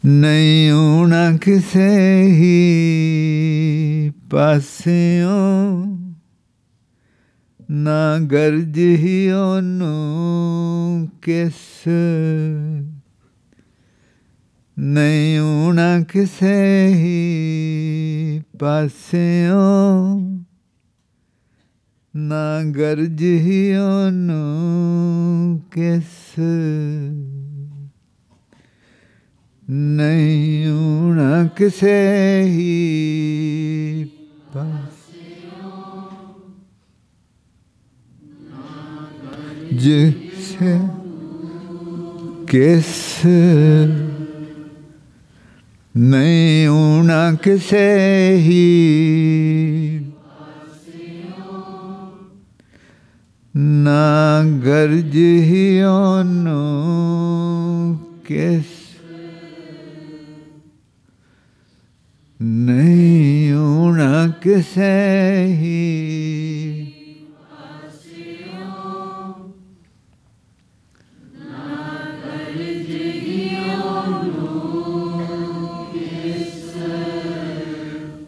ਨਹੀਂ ਆਉਣਾ ਕਿਸੇ ਹੀ ਪਾਸਿਓਂ, ਨਾ ਗਰਜ ਹੀ ਉਹਨੂੰ ਕਿਸ। ਨਹੀਂ ਆਉਣਾ ਕਿਸੇ ਹੀ ਪਾਸਿਓਂ, ਨਾ ਗਰਜ ਹੀ ਉਹਨੂੰ ਕਿਸ। ਨਹੀਂ ਆਉਣਾ ਕਿਸੇ ਹੀ ਪਾਸਿਓਂ, ਜਿਸ ਕਿਸ। ਨਹੀਂ ਆਉਣਾ ਕਿਸੇ ਹੀ ਪਾਸਿਓਂ, ਨਾ ਗਰਜ ਹੀ ਉਹਨੂੰ ਕਿਸ। ਨਹੀਂ ਆਉਣਾ ਕਿਸੇ ਹੀ